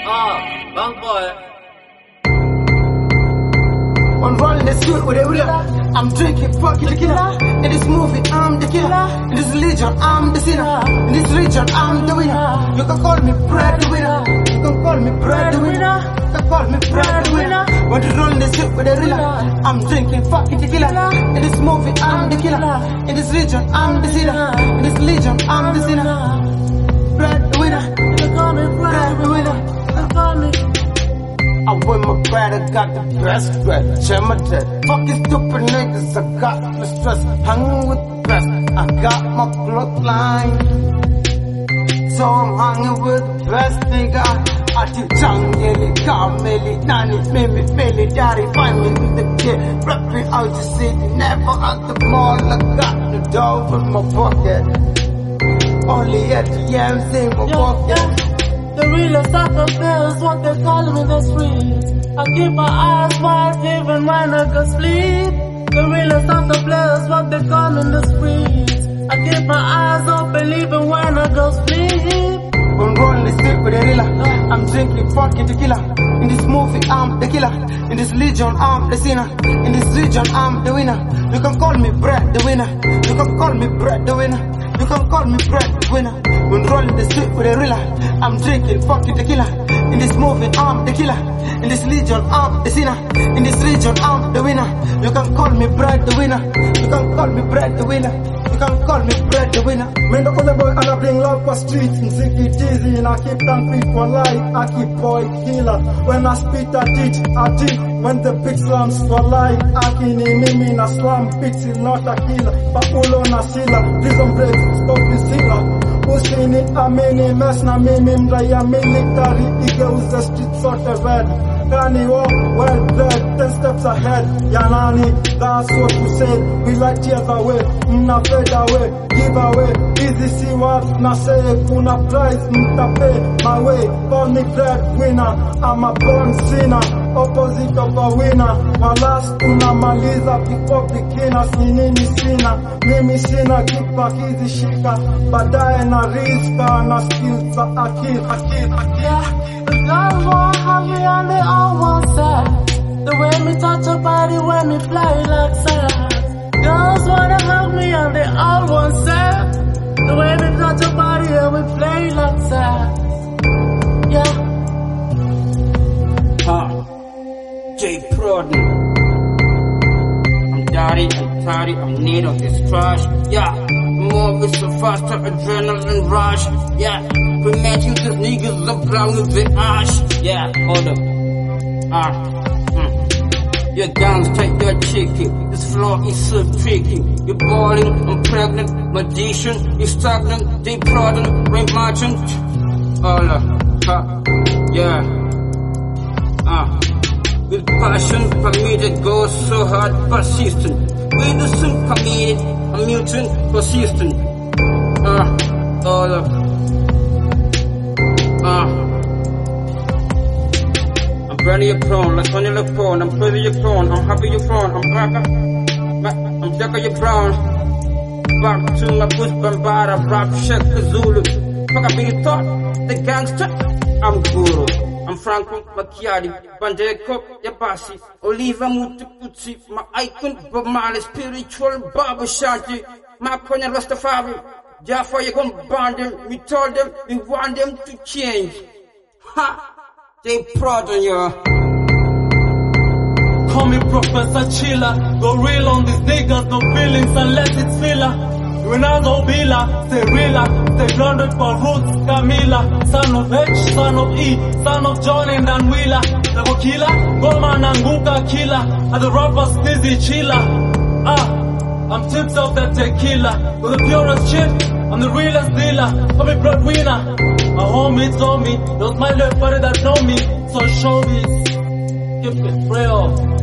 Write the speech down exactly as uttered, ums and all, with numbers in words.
Ah, bang boy. On rolling the street with a wheeler. I'm drinking fucking tequila. In this movie, I'm the killer. In this religion, I'm the sinner. In this region, I'm the winner. You can call me breadwinner. You can call me breadwinner. You can call me breadwinner. When you roll in the street with a wheeler, I'm drinking fucking tequila. In this movie, I'm the killer. In this region, I'm the sinner. In this religion, I'm the sinner. Breadwinner. You call me breadwinner. You call me. I'm with my bread, I got the best bread. Share my dead. Fucking stupid niggas, I got the stress. Hanging with the best. I got my bloodline. So I'm hanging with the best nigga. I do jungle, Carmeli, Nani, Mimi, Billy, Daddy, find me in the kid. Rap me out the city, never at the mall. I got the dough in my pocket. Only at the M C in my pocket. The realest of the bills, what they call me the streets. I keep my eyes wide even when I go sleep. The realest of the players, what they call me the streets. I keep my eyes open even when I go sleep. I'm rolling the street with a rilla. I'm drinking fucking tequila. In this movie, I'm the killer. In this legion, I'm the sinner. In this region, I'm the winner. You can call me Brad the winner. You can call me Brad the winner. You can call me breadwinner. When rolling the street with a rilla, I'm drinking fucking tequila. In this movie, I'm the killer. In this legion, I'm the sinner. In this region, I'm the winner. You can call me bread the winner. You can call me bread the winner. You can call me bread the winner. Man, the other boy, and I bring love for streets. And take it easy, and I keep them free for life. I keep boy killer. When I spit, I teach, I teach. When the big slums for life, I can name in a slum. Bitch is not a killer, but ulo na sila. Prison break, stop the sila. Usini amini mess na mimi mraya military. Ige use the street sort of red. Kani walk well bred, ten steps ahead. Yanani, that's what you said. We like tears away, mna fade away, give away. Easy see what na say, kuna prize, mta pay my way. Call me breadwinner, I'm a born sinner. Opposite of a winner. My last unamaliza before beginners. Ni nini sina, mimi sina kipa kizi shika. Baadaye na riska na skills za akil, akil, akil. Yeah, the girls want have me and they all want sex. The way me touch your body when me play like sex. Girls wanna hug me and they all want sex. The way me touch your body and we play like sex. Yeah. Ah. J Proden. I'm dirty, I'm tidy, I'm need of this trash. Yeah, more with so faster adrenaline rush. Yeah, we met you, these niggas are brown with the ash. Yeah, hold up. Ah, mm. Your guns take your chicken. This floor is so tricky. You're balling, I'm pregnant, magician, you're stagnant. J Proden, rain marching. All up, ha, yeah. Ah. With passion, for me that goes so hard, persistent. With the sin committed, a mutant, persistent. Ah, uh, all of. Ah. Uh. I'm burning your prone, like on your phone. I'm further your phone, I'm happy your phone. I'm blacker, I'm darker your brown. Back to my bush, Bambara, rap, Shek, Zulu. Fuck, I be your thought, the gangster. I'm guru. I'm Franco Macchiari, Bandeko, Yapasi, Oliva Mutiputsi, my icon, Bob Marley, spiritual Baba Shanti, my Konya Rastafari. Therefore, you gon' ban them, we told them, we want them to change. Ha! They proud on you. Call me Professor Chilla, go real on these niggas, no feelings unless it's filler. Ronaldo Villa, stay realer, stay grounded for roots, Camila, son of H, son of E, son of John and Dan Wheeler, the killer, Goldman and Guka killer, and the rappers Dizzy Chilla. Ah, I'm tips of that tequila, with the purest shit, I'm the realest dealer, I'm a breadwinner. My homies told me, those my left body that know me, so show this, keep it real.